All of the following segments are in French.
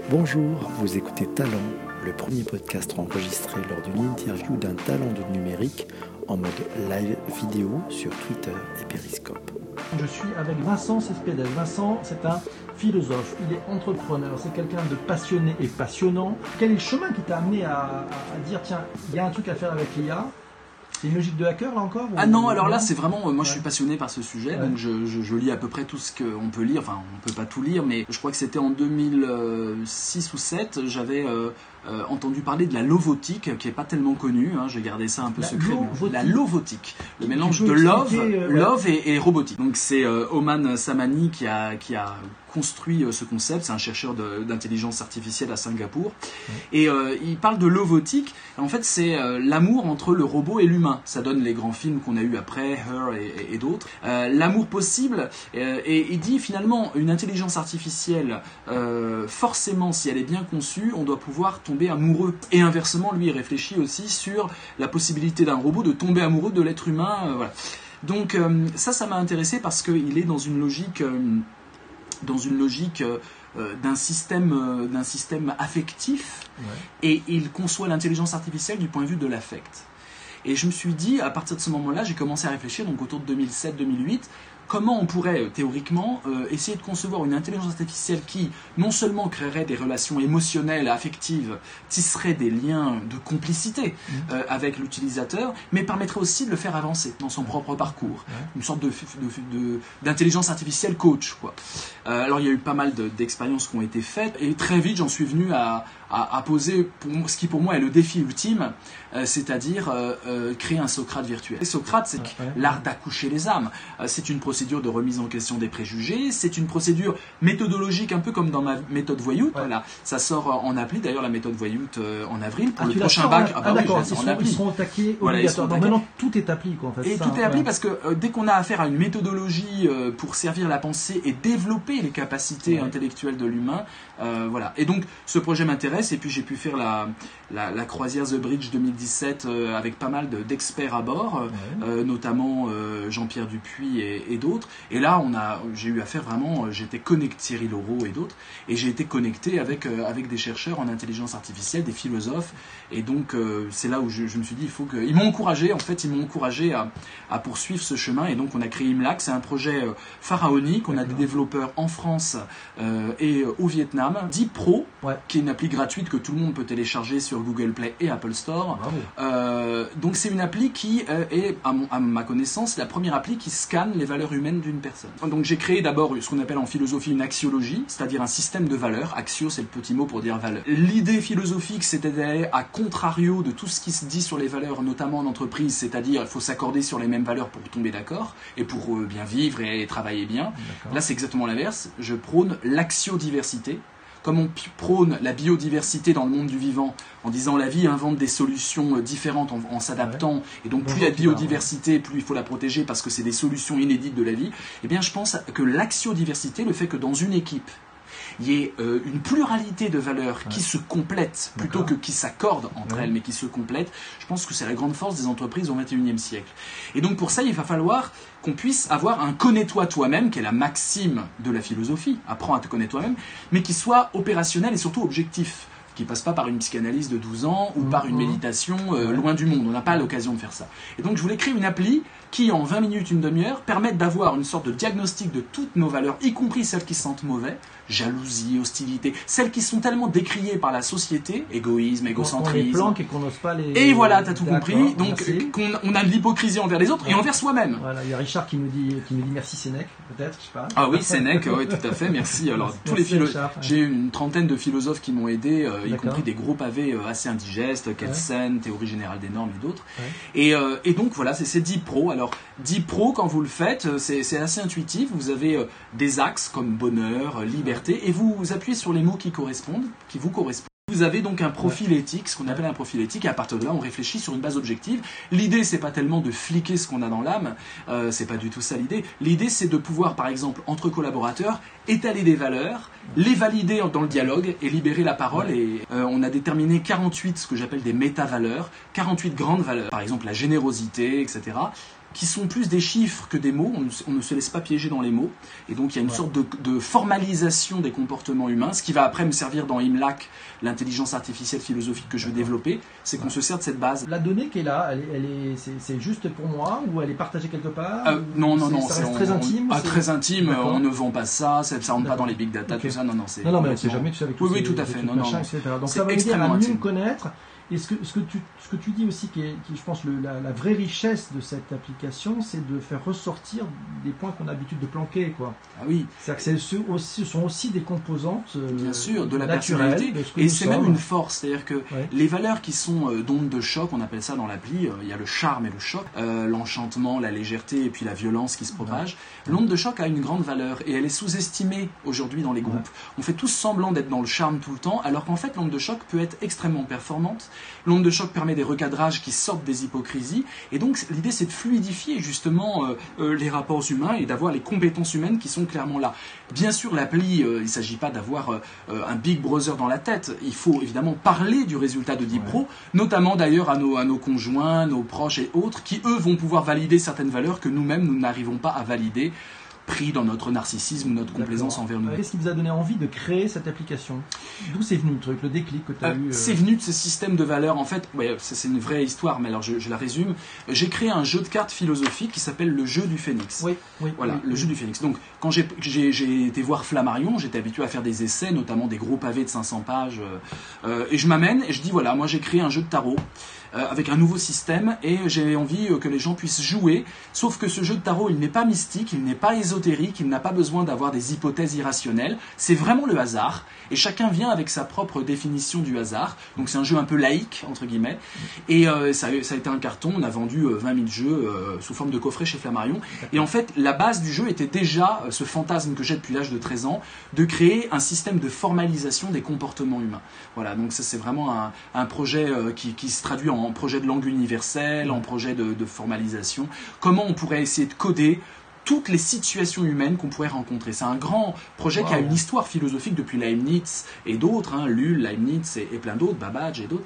Bonjour, vous écoutez Talent, le premier podcast enregistré lors d'une interview d'un talent du numérique en mode live vidéo sur Twitter et Periscope. Je suis avec Vincent Cespedes. Vincent, c'est un philosophe, il est entrepreneur, c'est quelqu'un de passionné et passionnant. Quel est le chemin qui t'a amené à dire, tiens, il y a un truc à faire avec l'IA? C'est une logique de hacker là encore Ah non, alors là c'est vraiment, moi je suis passionné par ce sujet, donc je lis à peu près tout ce qu'on peut lire, enfin on peut pas tout lire, mais je crois que c'était en 2006 ou 2007, j'avais entendu parler de la lovotique, qui est pas tellement connue, hein, j'ai gardé ça un peu secret. La lovotique, le mélange de love et robotique. Donc c'est Oman Samani qui a construit ce concept, c'est un chercheur d'intelligence artificielle à Singapour, et il parle de lovotique. En fait c'est l'amour entre le robot et l'humain. Ça donne les grands films qu'on a eu après, Her et d'autres. L'amour possible, et il dit finalement une intelligence artificielle, forcément si elle est bien conçue, on doit pouvoir tomber amoureux. Et inversement, lui il réfléchit aussi sur la possibilité d'un robot de tomber amoureux de l'être humain. Voilà. Donc ça m'a intéressé parce qu'il est dans une logique d'un système affectif, et il conçoit l'intelligence artificielle du point de vue de l'affect. Et je me suis dit, à partir de ce moment-là, j'ai commencé à réfléchir, donc autour de 2007-2008, comment on pourrait théoriquement essayer de concevoir une intelligence artificielle qui non seulement créerait des relations émotionnelles, affectives, tisserait des liens de complicité avec l'utilisateur, mais permettrait aussi de le faire avancer dans son propre parcours. Une sorte d'intelligence artificielle coach, quoi. Alors il y a eu pas mal d'expériences qui ont été faites, et très vite j'en suis venu à poser ce qui pour moi est le défi ultime, c'est-à-dire créer un Socrate virtuel. Et Socrate, c'est l'art d'accoucher les âmes. C'est une procédure de remise en question des préjugés, c'est une procédure méthodologique, un peu comme dans ma méthode Voyout. Voilà. Ça sort en appli, d'ailleurs la méthode Voyout en avril, pour le prochain bac. D'accord, ils seront attaqués obligatoirement. Maintenant tout est appli, quoi, en fait. Et tout est appli parce que dès qu'on a affaire à une méthodologie pour servir la pensée et développer les capacités intellectuelles de l'humain, voilà. Et donc ce projet m'intéresse, et puis j'ai pu faire la croisière The Bridge 2017 avec pas mal d'experts à bord, notamment Jean-Pierre Dupuis et d'autres. Et là, j'ai eu affaire vraiment, j'étais connecté, Thierry Laureau et d'autres, et j'ai été connecté avec des chercheurs en intelligence artificielle, des philosophes. Et donc c'est là où je me suis dit, ils m'ont encouragé à poursuivre ce chemin. Et donc on a créé Imlac, c'est un projet pharaonique. On a des développeurs en France et au Vietnam. Deep Pro, qui est une appli gratuite que tout le monde peut télécharger sur Google Play et Apple Store. Donc c'est une appli qui est, à ma connaissance, la première appli qui scanne les valeurs humaines d'une personne. Donc j'ai créé d'abord ce qu'on appelle en philosophie une axiologie, c'est-à-dire un système de valeurs. Axio, c'est le petit mot pour dire valeur. L'idée philosophique, c'était d'aller à contrario de tout ce qui se dit sur les valeurs, notamment en entreprise, c'est-à-dire il faut s'accorder sur les mêmes valeurs pour tomber d'accord et pour bien vivre et travailler bien. Là, c'est exactement l'inverse. Je prône l'axiodiversité. Comme on prône la biodiversité dans le monde du vivant, en disant la vie invente des solutions différentes en s'adaptant, et donc plus il y a de biodiversité, plus il faut la protéger parce que c'est des solutions inédites de la vie, eh bien je pense que l'axiodiversité, le fait que dans une équipe, il y ait une pluralité de valeurs qui se complètent plutôt que qui s'accordent entre elles, mais qui se complètent. Je pense que c'est la grande force des entreprises au XXIe siècle. Et donc pour ça, il va falloir qu'on puisse avoir un connais-toi toi-même, qui est la maxime de la philosophie, apprends à te connaître toi-même, mais qui soit opérationnel et surtout objectif, qui passe pas par une psychanalyse de 12 ans ou par une méditation loin du monde. On n'a pas l'occasion de faire ça. Et donc je voulais créer une appli qui, en 20 minutes, une demi-heure, permette d'avoir une sorte de diagnostic de toutes nos valeurs, y compris celles qui sentent mauvais, jalousie, hostilité, celles qui sont tellement décriées par la société, égoïsme, égocentrisme. On les planque et qu'on n'ose pas les... Et voilà, t'as tout compris. Donc on a de l'hypocrisie envers les autres et envers soi-même. Voilà, il y a Richard qui nous dit merci Sénèque, peut-être, je sais pas. Ah oui, Sénèque, oui, tout à fait, merci. Alors tous les philosophes, j'ai eu une trentaine de philosophes qui m'ont aidé, y compris des gros pavés assez indigestes, Kelsen, Théorie générale des normes et d'autres. Et donc voilà, c'est Deep Pro. Alors Deep Pro, quand vous le faites, c'est assez intuitif. Vous avez des axes comme bonheur, liberté, et vous appuyez sur les mots qui vous correspondent. Vous avez donc un profil éthique, ce qu'on appelle un profil éthique, et à partir de là, on réfléchit sur une base objective. L'idée, c'est pas tellement de fliquer ce qu'on a dans l'âme, c'est pas du tout ça l'idée. L'idée, c'est de pouvoir, par exemple, entre collaborateurs, étaler des valeurs, les valider dans le dialogue et libérer la parole. Et on a déterminé 48, ce que j'appelle des méta-valeurs, 48 grandes valeurs, par exemple la générosité, etc. qui sont plus des chiffres que des mots, on ne se laisse pas piéger dans les mots, et donc il y a une sorte de formalisation des comportements humains, ce qui va après me servir dans IMLAC, l'intelligence artificielle philosophique que je veux développer, c'est qu'on se sert de cette base. La donnée qui est là, c'est juste pour moi, ou elle est partagée quelque part Non, ça reste très intime. Très intime, on ne vend pas ça rentre pas dans les big data, tout ça, non, c'est... Non, mais on ne sait jamais, tu sais, avec tous oui, tout à fait, etc. Donc ça va aider à mieux me connaître. Et ce que tu dis aussi, qui je pense, la vraie richesse de cette application, c'est de faire ressortir des points qu'on a l'habitude de planquer, quoi. Ah oui. C'est-à-dire que ce sont aussi des composantes bien sûr, de la personnalité. Et c'est même une force, c'est-à-dire que les valeurs qui sont d'onde de choc, on appelle ça dans l'appli, il y a le charme et le choc, l'enchantement, la légèreté et puis la violence qui se propage. L'onde de choc a une grande valeur et elle est sous-estimée aujourd'hui dans les groupes. On fait tous semblant d'être dans le charme tout le temps, alors qu'en fait l'onde de choc peut être extrêmement performante. L'onde de choc permet des recadrages qui sortent des hypocrisies, et donc l'idée c'est de fluidifier justement les rapports humains et d'avoir les compétences humaines qui sont clairement là. Bien sûr, l'appli, il ne s'agit pas d'avoir un Big Brother dans la tête, il faut évidemment parler du résultat de DeepPro, notamment d'ailleurs à nos conjoints, nos proches et autres, qui eux vont pouvoir valider certaines valeurs que nous-mêmes nous n'arrivons pas à valider, pris dans notre narcissisme ou notre complaisance envers nous. Qu'est-ce qui vous a donné envie de créer cette application? D'où c'est venu le truc, le déclic que tu as eu C'est venu de ce système de valeurs. En fait, c'est une vraie histoire, mais alors je la résume. J'ai créé un jeu de cartes philosophique qui s'appelle le jeu du Phénix. Le jeu du Phénix. Donc, quand j'ai été voir Flammarion, j'étais habitué à faire des essais, notamment des gros pavés de 500 pages. Et je m'amène et je dis, voilà, moi j'ai créé un jeu de tarot. Avec un nouveau système, et j'ai envie que les gens puissent jouer, sauf que ce jeu de tarot, il n'est pas mystique, il n'est pas ésotérique, il n'a pas besoin d'avoir des hypothèses irrationnelles, c'est vraiment le hasard, et chacun vient avec sa propre définition du hasard, donc c'est un jeu un peu laïque, entre guillemets, et ça a été un carton, on a vendu 20 000 jeux sous forme de coffret chez Flammarion, et en fait, la base du jeu était déjà ce fantasme que j'ai depuis l'âge de 13 ans, de créer un système de formalisation des comportements humains. Voilà, donc ça c'est vraiment un projet qui se traduit en projet de langue universelle, en projet de formalisation. Comment on pourrait essayer de coder toutes les situations humaines qu'on pourrait rencontrer. C'est un grand projet qui a une histoire philosophique depuis Leibniz et d'autres, Lull, Leibniz et plein d'autres, Babbage et d'autres.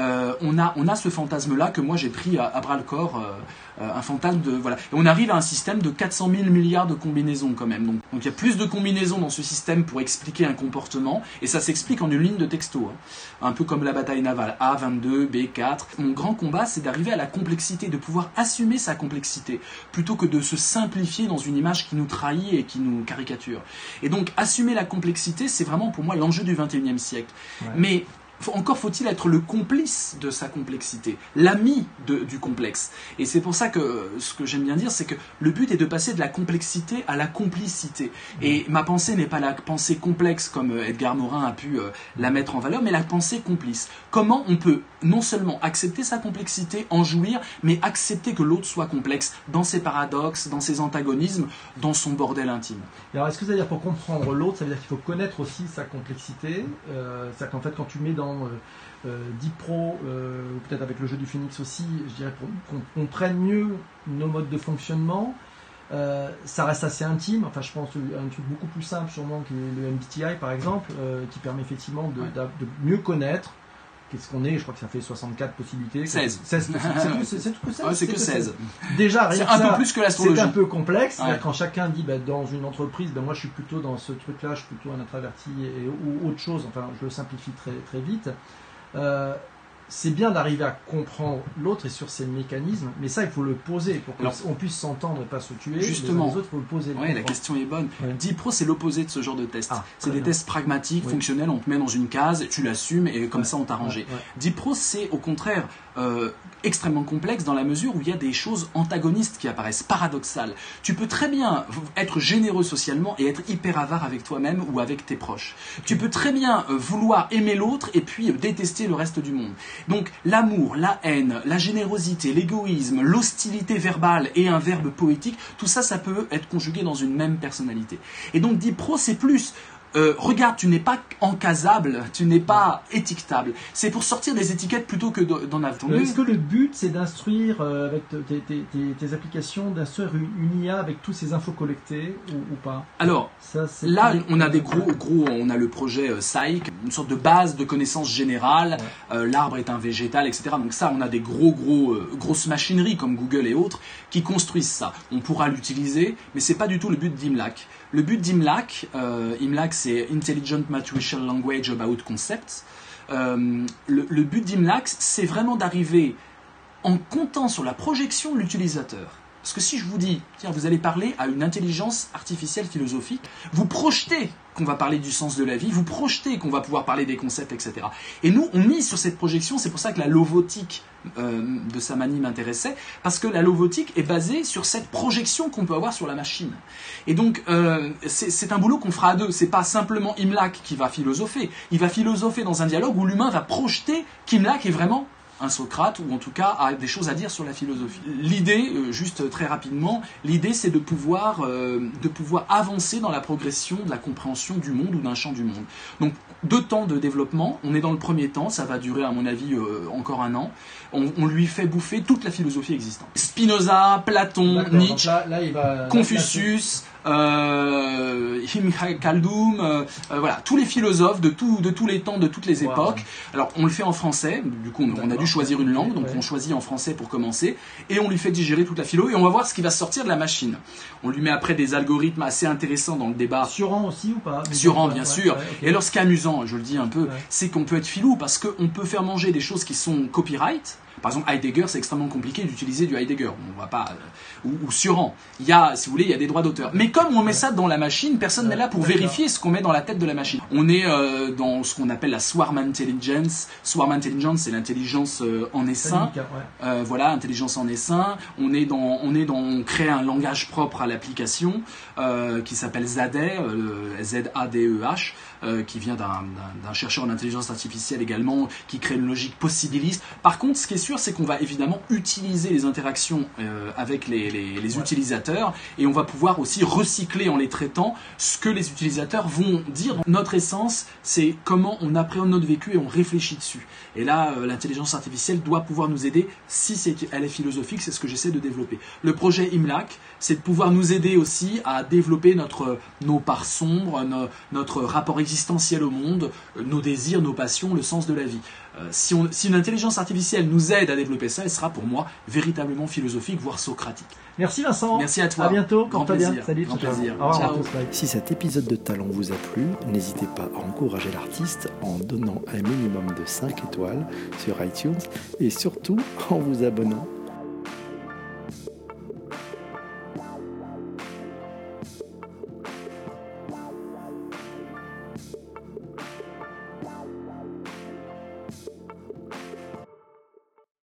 On a ce fantasme-là que moi j'ai pris à bras-le-corps, un fantasme de... Voilà. Et on arrive à un système de 400 000 milliards de combinaisons quand même. Donc il y a plus de combinaisons dans ce système pour expliquer un comportement, et ça s'explique en une ligne de texto. Un peu comme la bataille navale, A22, B4. Mon grand combat, c'est d'arriver à la complexité, de pouvoir assumer sa complexité, plutôt que de se simplifier dans une image qui nous trahit et qui nous caricature. Et donc, assumer la complexité, c'est vraiment pour moi l'enjeu du XXIe siècle. Mais encore faut-il être le complice de sa complexité, l'ami du complexe. Et c'est pour ça que ce que j'aime bien dire, c'est que le but est de passer de la complexité à la complicité. Et ma pensée n'est pas la pensée complexe comme Edgar Morin a pu la mettre en valeur, mais la pensée complice. Comment on peut non seulement accepter sa complexité, en jouir, mais accepter que l'autre soit complexe dans ses paradoxes, dans ses antagonismes, dans son bordel intime. Et alors, est-ce que ça veut dire pour comprendre l'autre, ça veut dire qu'il faut connaître aussi sa complexité, c'est-à-dire qu'en fait, quand tu mets dans DeepPro, peut-être avec le jeu du Phénix aussi, je dirais pour qu'on comprenne mieux nos modes de fonctionnement, ça reste assez intime. Enfin, je pense à un truc beaucoup plus simple sûrement qui est le MBTI par exemple, qui permet effectivement de mieux connaître qu'est-ce qu'on est. Je crois que ça fait 64 possibilités. 16. C'est tout que 16. C'est que 16. Déjà, c'est un peu plus que l'astrologie. C'est un peu complexe. C'est-à-dire quand chacun dit dans une entreprise, moi je suis plutôt dans ce truc-là, je suis plutôt un introverti ou autre chose. Enfin, je le simplifie très, très vite. C'est bien d'arriver à comprendre l'autre et sur ses mécanismes, mais ça il faut le poser pour qu'on puisse s'entendre et pas se tuer. Justement, les autres, il faut le poser. La question est bonne. DeepPro, c'est l'opposé de ce genre de test. C'est des tests pragmatiques, fonctionnels, on te met dans une case, tu l'assumes et comme ça on t'a rangé. DeepPro, c'est au contraire extrêmement complexe dans la mesure où il y a des choses antagonistes qui apparaissent, paradoxales. Tu peux très bien être généreux socialement et être hyper avare avec toi-même ou avec tes proches. Tu peux très bien vouloir aimer l'autre et puis détester le reste du monde. Donc l'amour, la haine, la générosité, l'égoïsme, l'hostilité verbale et un verbe poétique, tout ça, ça peut être conjugué dans une même personnalité. Et donc DeepPro, c'est plus regarde, tu n'es pas encasable, tu n'es pas étiquetable. C'est pour sortir des étiquettes plutôt que d'en avoir. Est-ce que le but, c'est d'instruire avec tes applications, d'instruire une IA avec tous ces infos collectées ou pas? Alors, ça, là, on a des on a le projet Psych, une sorte de base de connaissances générales. L'arbre est un végétal, etc. Donc ça, on a des grosses machineries comme Google et autres qui construisent ça. On pourra l'utiliser, mais c'est pas du tout le but d'IMLAC. Le but d'IMLAC, c'est Intelligent Matricial Language About Concepts. Le but d'IMLAC, c'est vraiment d'arriver en comptant sur la projection de l'utilisateur. Parce que si je vous dis, tiens, vous allez parler à une intelligence artificielle philosophique, vous projetez qu'on va parler du sens de la vie, vous projetez qu'on va pouvoir parler des concepts, etc. Et nous, on mise sur cette projection, c'est pour ça que la lovotique de Samani m'intéressait, parce que la lovotique est basée sur cette projection qu'on peut avoir sur la machine. Et donc, c'est un boulot qu'on fera à deux, c'est pas simplement IMLAC qui va philosopher, il va philosopher dans un dialogue où l'humain va projeter qu'IMLAC est vraiment un Socrate, ou en tout cas a des choses à dire sur la philosophie. L'idée, juste très rapidement, l'idée c'est de pouvoir avancer dans la progression de la compréhension du monde ou d'un champ du monde. Donc 2 temps de développement, on est dans le premier temps, ça va durer à mon avis encore 1 an, on lui fait bouffer toute la philosophie existante. Spinoza, Platon, Nietzsche, Confucius, Khaldun, voilà, tous les philosophes de tous les temps, de toutes les époques. Alors on le fait en français, du coup on a dû choisir une langue, donc on choisit en français pour commencer, et on lui fait digérer toute la philo, et on va voir ce qui va sortir de la machine. On lui met après des algorithmes assez intéressants dans le débat. Sioran aussi ou pas? Sioran, bien sûr. Okay. Et alors ce qui est amusant, je le dis un peu, c'est qu'on peut être filou, parce qu'on peut faire manger des choses qui sont copyright. Par exemple, Heidegger, c'est extrêmement compliqué d'utiliser du Heidegger. On va pas ou Sioran. Il y a, si vous voulez, il y a des droits d'auteur. Mais comme on met ça dans la machine, personne n'est là pour vérifier ce qu'on met dans la tête de la machine. On est dans ce qu'on appelle la swarm intelligence. Swarm intelligence, c'est l'intelligence en essaim. Voilà, intelligence en essaim. On crée un langage propre à l'application qui s'appelle ZADEH, Z-A-D-E-H. Qui vient d'un chercheur en intelligence artificielle également, qui crée une logique possibiliste. Par contre, ce qui est sûr, c'est qu'on va évidemment utiliser les interactions avec les utilisateurs, et on va pouvoir aussi recycler en les traitant ce que les utilisateurs vont dire. Notre essence, c'est comment on appréhende notre vécu et on réfléchit dessus. Et là, l'intelligence artificielle doit pouvoir nous aider si elle est philosophique, c'est ce que j'essaie de développer. Le projet IMLAC, c'est de pouvoir nous aider aussi à développer nos parts sombres, notre rapport existentiel au monde, nos désirs, nos passions, le sens de la vie. Si une intelligence artificielle nous aide à développer ça, elle sera pour moi véritablement philosophique, voire socratique. Merci Vincent. Merci à toi. À bientôt. Grand plaisir. Bien. Salut. Grand plaisir. Au revoir. Ciao. Si cet épisode de Talent vous a plu, n'hésitez pas à encourager l'artiste en donnant un minimum de 5 étoiles sur iTunes et surtout en vous abonnant.